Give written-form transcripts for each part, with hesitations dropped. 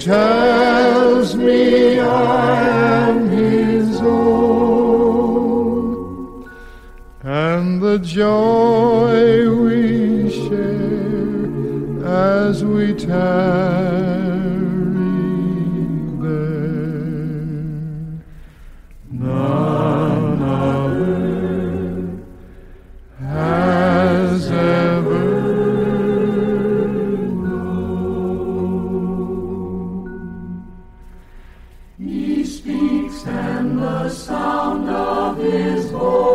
tells me I am his own, and the joy we share as we tarry there, none other has ever known. He speaks, and the sound of his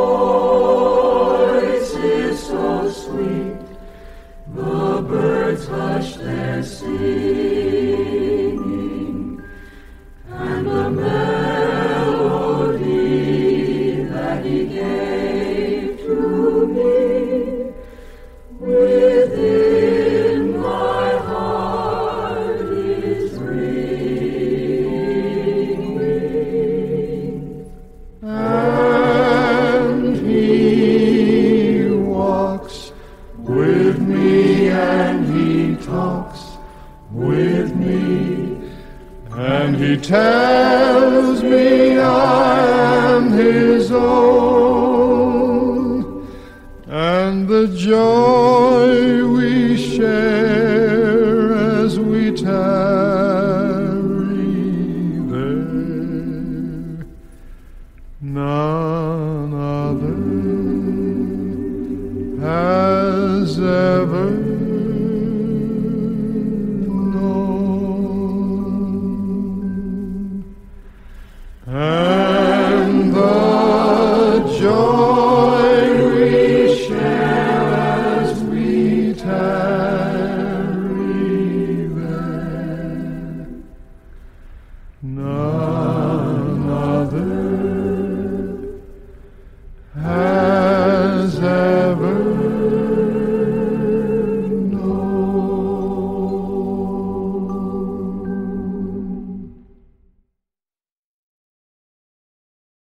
voice is so sweet. The birds hush their singing, and the melody that he gave to me within my heart is ringing. And he walks with me, and he talks with me, and he tells me I am his own, and the joy we share as we tarry there, none other has ever